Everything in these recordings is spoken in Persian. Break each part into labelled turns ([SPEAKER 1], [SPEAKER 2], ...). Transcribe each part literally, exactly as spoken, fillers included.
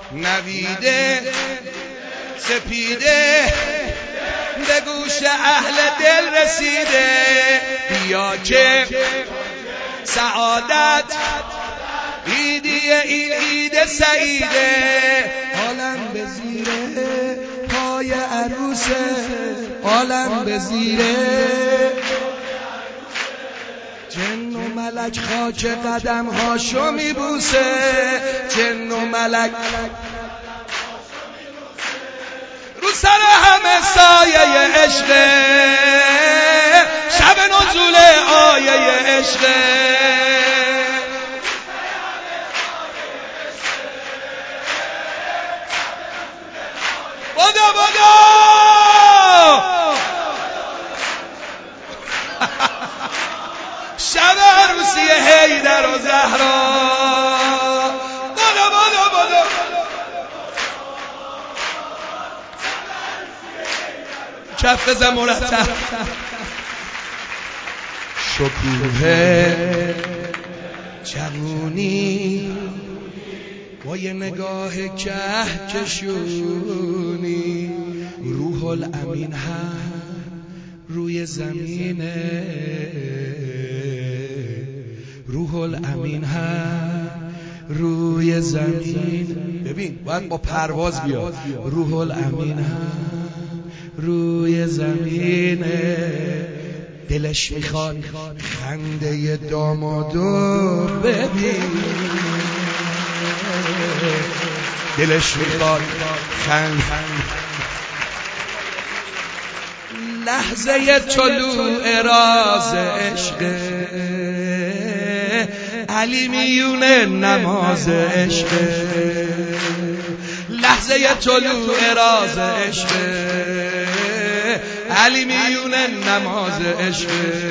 [SPEAKER 1] نویده سپیده به گوش اهل دل رسیده، بیا که سعادت عیدی این عید سعیده، عالم به زیره پای عروسه، عالم به زیره جن و ملک خاک قدم هاشو میبوسه، جن و ملک رو سر همه سایه عشقه، شب نزول آیه عشقه، بدا بدا شب عروسی حیدر و زهرا، بدا بدا بدا کف بزن مرتب. شکوه جوونی با یه نگاه کهکشونی، روح الامین هم روی زمینه، روح الامین هم روی زمین. ببین باید با پرواز بیاد، روح الامین هم روی زمینه، دلش میخواد خنده دامادو ببین، دلش میخواد خنده. لحظه طلوع راز عشق علی میونه نماز عشق، لحظه طلوع راز عشق علی میونه نماز عشق،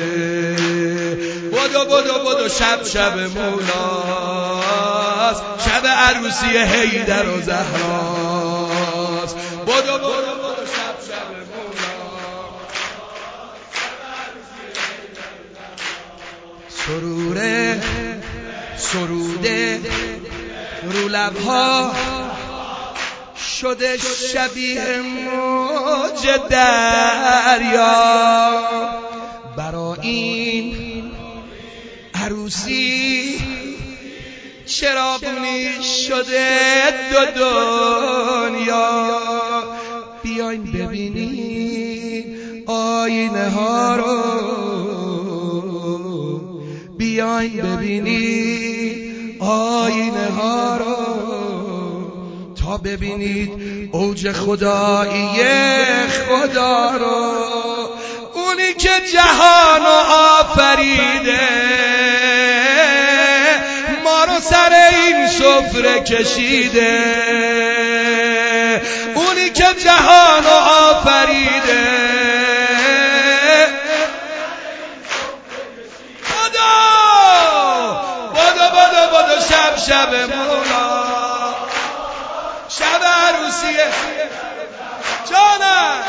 [SPEAKER 1] بدو بدو بدو شب شب مولاست، شب عروسی حیدر و زهراست، بدو بدو بدو شب شب مولاست، سروره سروده رو لبها شده شبیه موج دریا، برا این عروسی چراغونی شده دو دنیا، بیاین ببینین آینه ها رو، بیاین ببینین آینه ها رو، تا ببینید اوج خدایی خدا رو، اونی که جهان آفریده ما رو سر این سفره کشیده، اونی که جهان آفریده بدا بدا بدا بدا شب شب مولا، شب عروسیه جانم،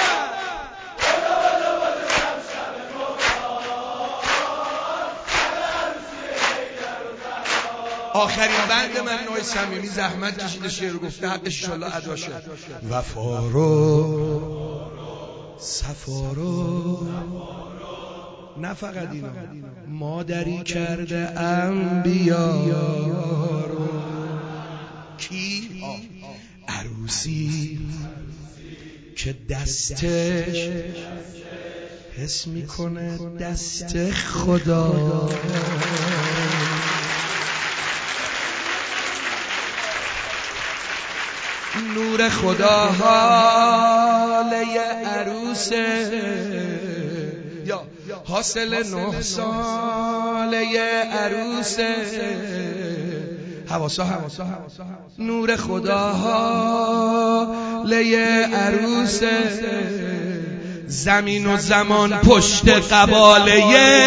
[SPEAKER 1] آخرین بند من نوع صمیمی زحمت کشیده شعر گفته، حقش انشالله ادا شد. وفا رو صفا رو نه فقط اینا، مادری کرده انبیا رو، کی عروسی که دستش حس میکنه دست خدا، نور خدا حاله عروسه، یا حاصل نه ساله عروسه، حواسا حواسا نور خدا حاله عروسه، زمین و زمان پشت قباله،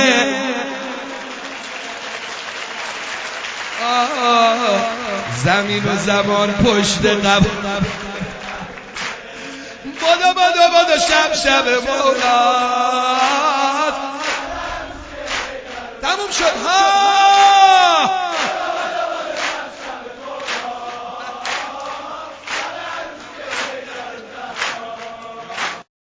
[SPEAKER 1] زمین و زمان پشت قباله، بدا بدا بدا شب شب مولا تموم شد ها.